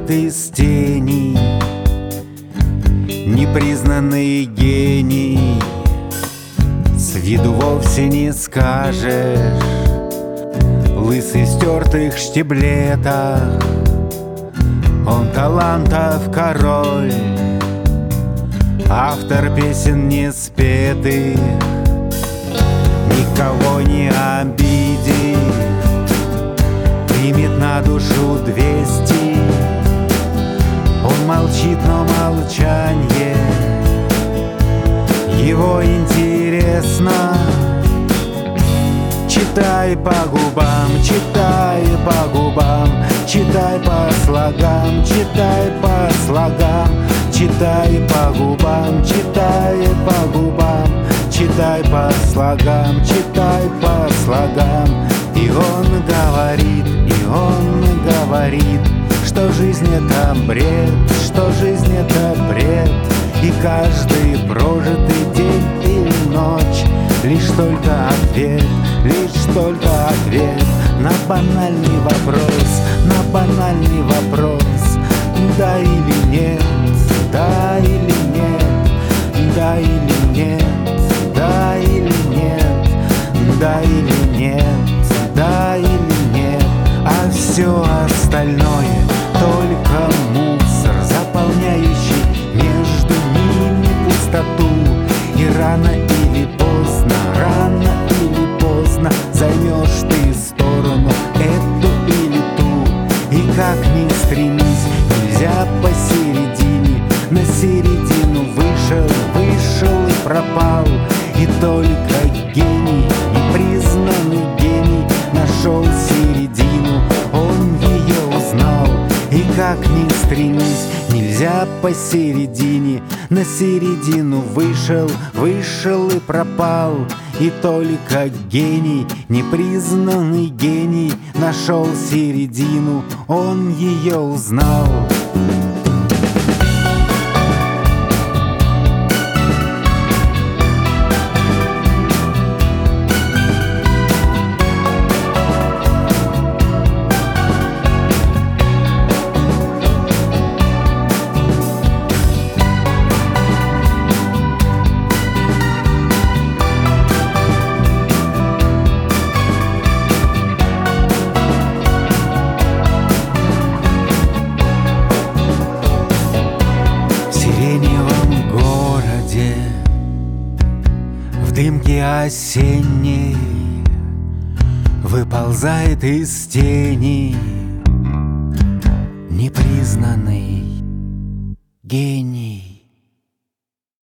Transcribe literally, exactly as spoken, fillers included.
выползает из тени непризнанный гений. С виду вовсе не скажешь, лысый в стертых штиблетах. Он талантов король, автор песен не спетых, никого не обидит, примет на душу двести. Он молчит, но молчанье его интересно. Читай по губам, читай по губам, читай по слогам, читай по слогам, читай по губам, читай по губам, читай по слогам, читай по слогам. И он говорит, и он говорит, что жизнь это бред, что жизнь это бред. И каждый прожитый день или ночь лишь только ответ, лишь только ответ на банальный вопрос, на банальный вопрос. Да или нет, да или нет, да или нет, да или нет, да или нет, да или нет. А все остальное только мусор, заполняющий между ними пустоту. И рано или поздно, рано или поздно займешь ты сторону эту или ту. И как ни стремись, нельзя посередине. На середину вышел, вышел и пропал. И только гений, непризнанный гений, нашел середину, он ее узнал. И как ни стремись, нельзя посередине. На середину вышел, вышел и пропал. И только гений, непризнанный гений, нашел середину, он ее узнал. В дымке осенней выползает из тени непризнанный гений.